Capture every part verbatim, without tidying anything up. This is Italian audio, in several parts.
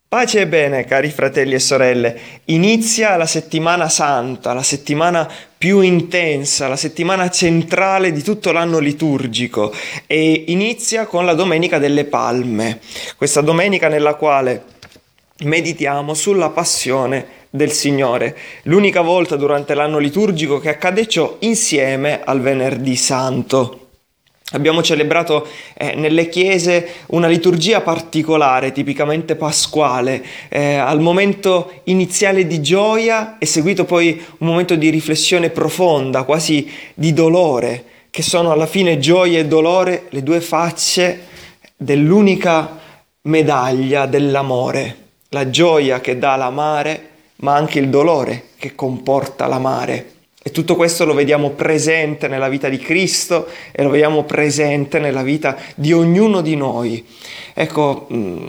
Pace e bene, cari fratelli e sorelle. Inizia la settimana santa, la settimana più intensa, la settimana centrale di tutto l'anno liturgico e inizia con la Domenica delle Palme, questa domenica nella quale meditiamo sulla passione del Signore, l'unica volta durante l'anno liturgico che accade ciò insieme al Venerdì Santo. Abbiamo celebrato eh, nelle chiese una liturgia particolare, tipicamente pasquale. Eh, al momento iniziale di gioia è seguito poi un momento di riflessione profonda, quasi di dolore, che sono alla fine gioia e dolore le due facce dell'unica medaglia dell'amore. La gioia che dà l'amare, ma anche il dolore che comporta l'amare. E tutto questo lo vediamo presente nella vita di Cristo e lo vediamo presente nella vita di ognuno di noi. Ecco,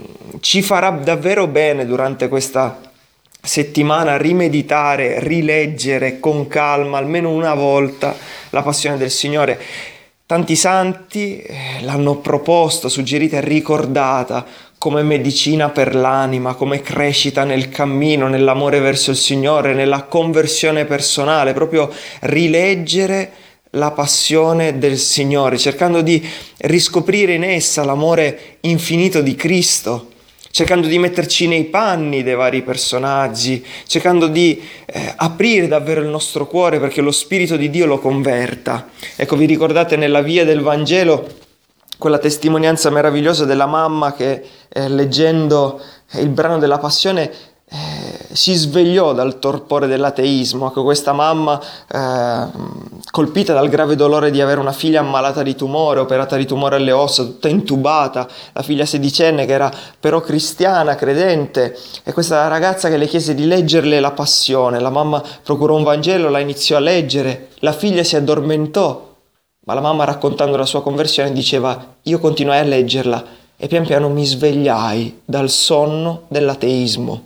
ci farà davvero bene durante questa settimana rimeditare, rileggere con calma, almeno una volta, la passione del Signore. Tanti santi l'hanno proposta, suggerita e ricordata come medicina per l'anima, come crescita nel cammino, nell'amore verso il Signore, nella conversione personale, proprio rileggere la passione del Signore, cercando di riscoprire in essa l'amore infinito di Cristo, cercando di metterci nei panni dei vari personaggi, cercando di eh, aprire davvero il nostro cuore perché lo Spirito di Dio lo converta. Ecco, vi ricordate nella via del Vangelo quella testimonianza meravigliosa della mamma che eh, leggendo il brano della Passione eh, si svegliò dal torpore dell'ateismo. Ecco, questa mamma eh, colpita dal grave dolore di avere una figlia ammalata di tumore, operata di tumore alle ossa, tutta intubata, la figlia sedicenne che era però cristiana, credente, e questa ragazza che le chiese di leggerle la Passione. La mamma procurò un Vangelo, la iniziò a leggere, la figlia si addormentò. Ma la mamma, raccontando la sua conversione, diceva: io continuai a leggerla e pian piano mi svegliai dal sonno dell'ateismo.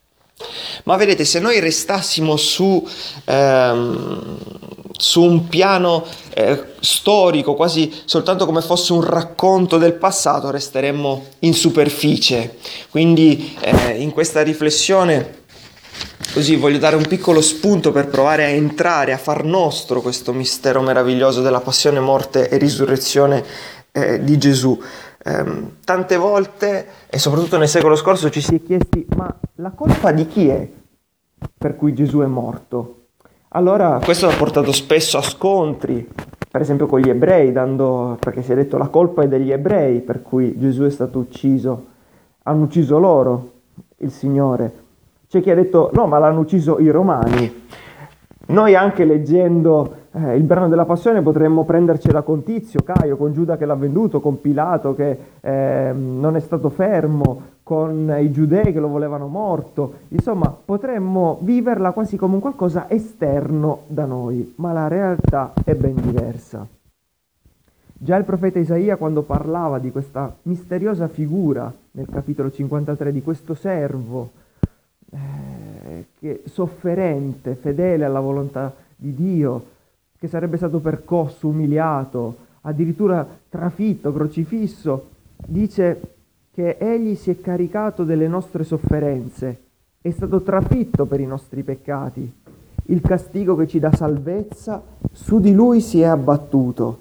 Ma vedete, se noi restassimo su, ehm, su un piano eh, storico, quasi soltanto come fosse un racconto del passato, resteremmo in superficie. Quindi eh, in questa riflessione così voglio dare un piccolo spunto per provare a entrare, a far nostro questo mistero meraviglioso della passione, morte e risurrezione eh, di Gesù. Eh, tante volte, e soprattutto nel secolo scorso, ci si è chiesti: ma la colpa di chi è per cui Gesù è morto? Allora, questo ha portato spesso a scontri, per esempio con gli ebrei, dando, perché si è detto la colpa è degli ebrei per cui Gesù è stato ucciso. Hanno ucciso loro, il Signore. C'è chi ha detto: no, ma l'hanno ucciso i romani. Noi anche leggendo eh, il brano della Passione potremmo prendercela con Tizio, Caio, con Giuda che l'ha venduto, con Pilato che eh, non è stato fermo, con i giudei che lo volevano morto. Insomma, potremmo viverla quasi come un qualcosa esterno da noi, ma la realtà è ben diversa. Già il profeta Isaia, quando parlava di questa misteriosa figura nel capitolo cinquantatré, di questo servo Eh, che sofferente, fedele alla volontà di Dio, che sarebbe stato percosso, umiliato, addirittura trafitto, crocifisso, dice che egli si è caricato delle nostre sofferenze, è stato trafitto per i nostri peccati, il castigo che ci dà salvezza su di lui si è abbattuto.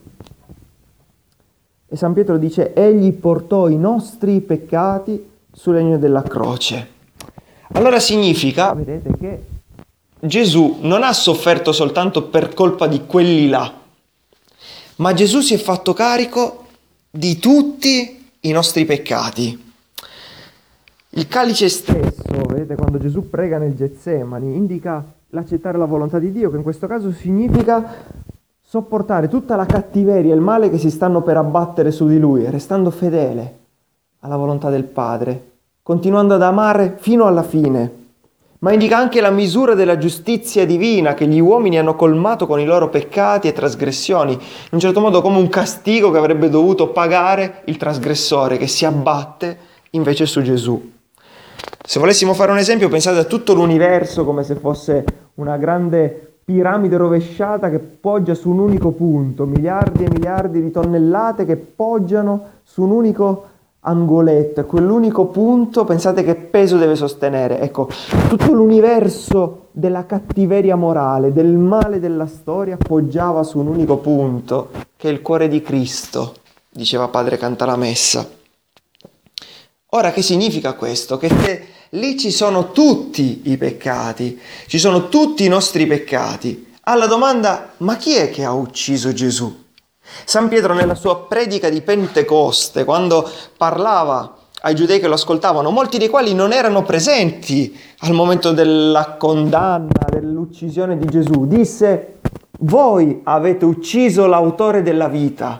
E San Pietro dice: egli portò i nostri peccati sul legno della croce. Allora significa, vedete, che Gesù non ha sofferto soltanto per colpa di quelli là, ma Gesù si è fatto carico di tutti i nostri peccati. Il calice stesso, vedete, quando Gesù prega nel Getsemani, indica l'accettare la volontà di Dio, che in questo caso significa sopportare tutta la cattiveria e il male che si stanno per abbattere su di lui, restando fedele alla volontà del Padre, continuando ad amare fino alla fine, ma indica anche la misura della giustizia divina che gli uomini hanno colmato con i loro peccati e trasgressioni, in un certo modo come un castigo che avrebbe dovuto pagare il trasgressore, che si abbatte invece su Gesù. Se volessimo fare un esempio, pensate a tutto l'universo come se fosse una grande piramide rovesciata che poggia su un unico punto, miliardi e miliardi di tonnellate che poggiano su un unico angoletto, è quell'unico punto, pensate che peso deve sostenere. Ecco, tutto l'universo della cattiveria morale, del male della storia poggiava su un unico punto, che è il cuore di Cristo, diceva Padre Cantalamessa. Ora, che significa questo? Che te, lì ci sono tutti i peccati, ci sono tutti i nostri peccati. Alla domanda, ma chi è che ha ucciso Gesù? San Pietro nella sua predica di Pentecoste, quando parlava ai giudei che lo ascoltavano, molti dei quali non erano presenti al momento della condanna, dell'uccisione di Gesù, disse: voi avete ucciso l'autore della vita.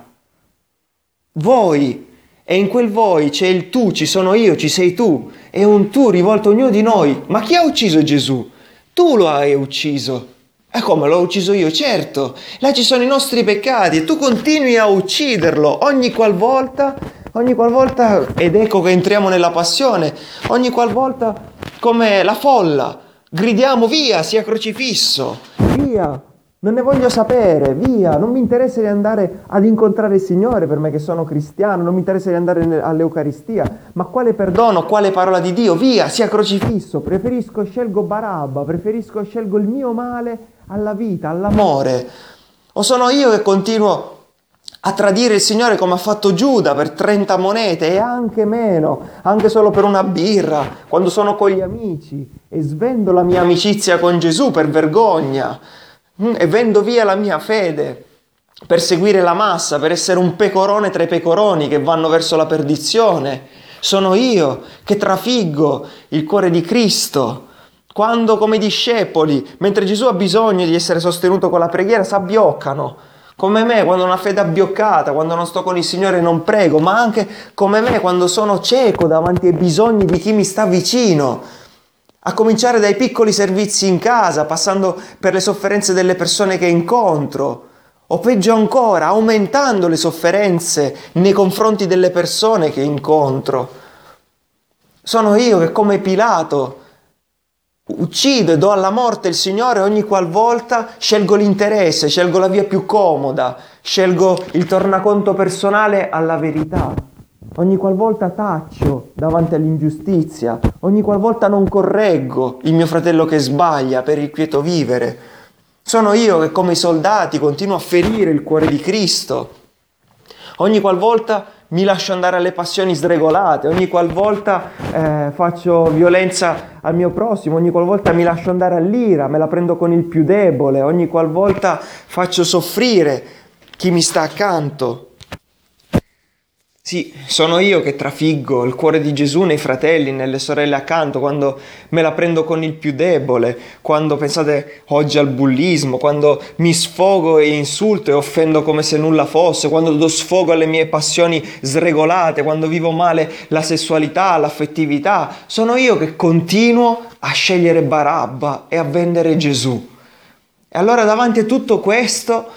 Voi. E in quel voi c'è il tu, ci sono io, ci sei tu. È un tu rivolto a ognuno di noi. Ma chi ha ucciso Gesù? Tu lo hai ucciso. E come l'ho ucciso io? Certo, là ci sono i nostri peccati e tu continui a ucciderlo ogni qualvolta, ogni qualvolta, ed ecco che entriamo nella passione, ogni qualvolta come la folla, gridiamo via, sia crocifisso, via, non ne voglio sapere, via, non mi interessa di andare ad incontrare il Signore per me che sono cristiano, non mi interessa di andare all'Eucaristia, ma quale perdono, quale parola di Dio, via, sia crocifisso, preferisco, scelgo Barabba, preferisco, scelgo il mio male alla vita, all'amore. O sono io che continuo a tradire il Signore come ha fatto Giuda per trenta monete e anche meno, anche solo per una birra, quando sono con gli amici e svendo la mia amicizia con Gesù per vergogna e vendo via la mia fede per seguire la massa, per essere un pecorone tra i pecoroni che vanno verso la perdizione. Sono io che trafiggo il cuore di Cristo. Quando come discepoli, mentre Gesù ha bisogno di essere sostenuto con la preghiera, s'abbioccano. Come me, quando ho una fede abbioccata, quando non sto con il Signore non prego, ma anche come me, quando sono cieco davanti ai bisogni di chi mi sta vicino. A cominciare dai piccoli servizi in casa, passando per le sofferenze delle persone che incontro. O peggio ancora, aumentando le sofferenze nei confronti delle persone che incontro. Sono io che come Pilato uccido e do alla morte il Signore ogni qualvolta scelgo l'interesse, scelgo la via più comoda, scelgo il tornaconto personale alla verità. Ogni qualvolta taccio davanti all'ingiustizia, ogni qualvolta non correggo il mio fratello che sbaglia per il quieto vivere. Sono io che come i soldati continuo a ferire il cuore di Cristo. Ogni qualvolta mi lascio andare alle passioni sregolate, ogni qualvolta eh, faccio violenza al mio prossimo, ogni qualvolta mi lascio andare all'ira, me la prendo con il più debole, ogni qualvolta faccio soffrire chi mi sta accanto. Sì, sono io che trafiggo il cuore di Gesù nei fratelli, nelle sorelle accanto, quando me la prendo con il più debole, quando pensate oggi al bullismo, quando mi sfogo e insulto e offendo come se nulla fosse, quando do sfogo alle mie passioni sregolate, quando vivo male la sessualità, l'affettività. Sono io che continuo a scegliere Barabba e a vendere Gesù. E allora davanti a tutto questo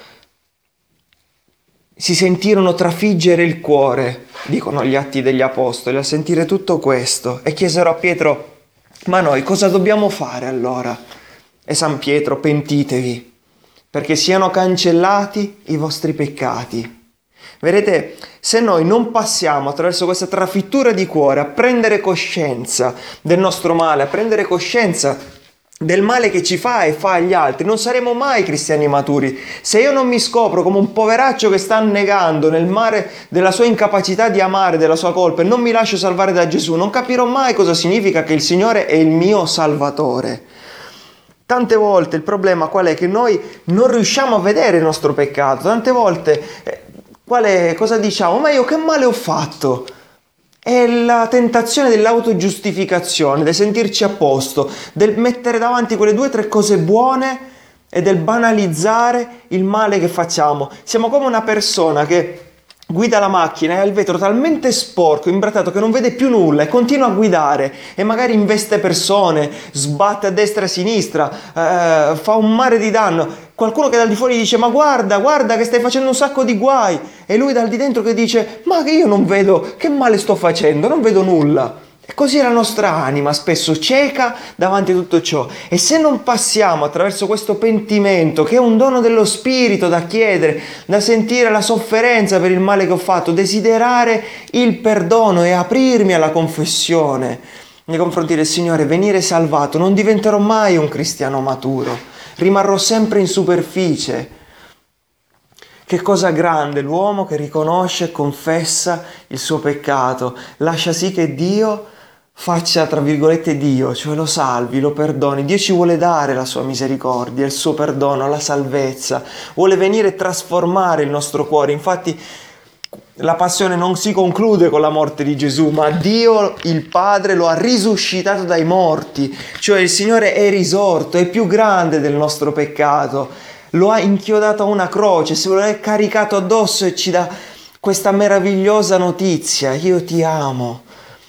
si sentirono trafiggere il cuore, dicono gli Atti degli Apostoli, a sentire tutto questo e chiesero a Pietro: ma noi cosa dobbiamo fare allora? E San Pietro: pentitevi, perché siano cancellati i vostri peccati. Vedete, se noi non passiamo attraverso questa trafittura di cuore a prendere coscienza del nostro male, a prendere coscienza del male che ci fa e fa agli altri, non saremo mai cristiani maturi. Se io non mi scopro come un poveraccio che sta annegando nel mare della sua incapacità di amare, della sua colpa, e non mi lascio salvare da Gesù, non capirò mai cosa significa che il Signore è il mio Salvatore. Tante volte il problema qual è? Che noi non riusciamo a vedere il nostro peccato. Tante volte eh, qual è? Cosa diciamo? Ma io che male ho fatto? È la tentazione dell'autogiustificazione, del sentirci a posto, del mettere davanti quelle due o tre cose buone e del banalizzare il male che facciamo. Siamo come una persona che guida la macchina e ha il vetro talmente sporco, imbrattato, che non vede più nulla e continua a guidare e magari investe persone, sbatte a destra e a sinistra, eh, fa un mare di danno. Qualcuno che dal di fuori dice: ma guarda, guarda che stai facendo un sacco di guai, e lui dal di dentro che dice: ma che io non vedo, che male sto facendo, non vedo nulla. E così la nostra anima spesso cieca davanti a tutto ciò. E se non passiamo attraverso questo pentimento, che è un dono dello Spirito da chiedere, da sentire la sofferenza per il male che ho fatto, desiderare il perdono e aprirmi alla confessione nei confronti del Signore, venire salvato, non diventerò mai un cristiano maturo, rimarrò sempre in superficie. Che cosa grande l'uomo che riconosce e confessa il suo peccato, lascia sì che Dio faccia, tra virgolette, Dio, cioè lo salvi, lo perdoni. Dio ci vuole dare la sua misericordia, il suo perdono, la salvezza, vuole venire e trasformare il nostro cuore. Infatti la passione non si conclude con la morte di Gesù, ma Dio, il Padre, lo ha risuscitato dai morti, cioè il Signore è risorto, è più grande del nostro peccato, lo ha inchiodato a una croce, se lo è caricato addosso e ci dà questa meravigliosa notizia: io ti amo,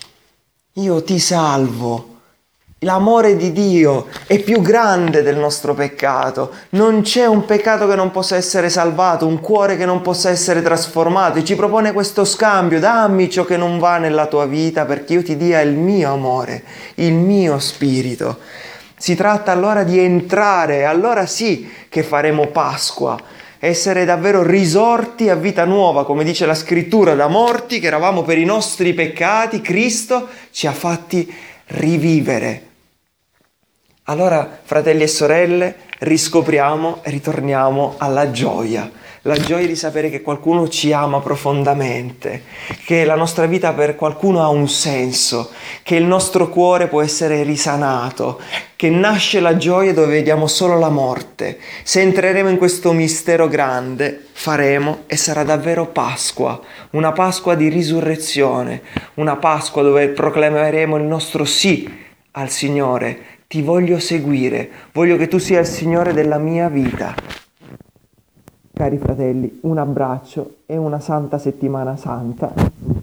io ti salvo. L'amore di Dio è più grande del nostro peccato. Non c'è un peccato che non possa essere salvato, un cuore che non possa essere trasformato. E ci propone questo scambio: dammi ciò che non va nella tua vita perché io ti dia il mio amore, il mio spirito. Si tratta allora di entrare, allora sì che faremo Pasqua, essere davvero risorti a vita nuova, come dice la scrittura, da morti che eravamo per i nostri peccati, Cristo ci ha fatti rivivere. Allora, fratelli e sorelle, riscopriamo e ritorniamo alla gioia, la gioia di sapere che qualcuno ci ama profondamente, che la nostra vita per qualcuno ha un senso, che il nostro cuore può essere risanato, che nasce la gioia dove vediamo solo la morte. Se entreremo in questo mistero grande, faremo e sarà davvero Pasqua, una Pasqua di risurrezione, una Pasqua dove proclameremo il nostro sì al Signore. Ti voglio seguire, voglio che tu sia il Signore della mia vita. Cari fratelli, un abbraccio e una santa settimana santa.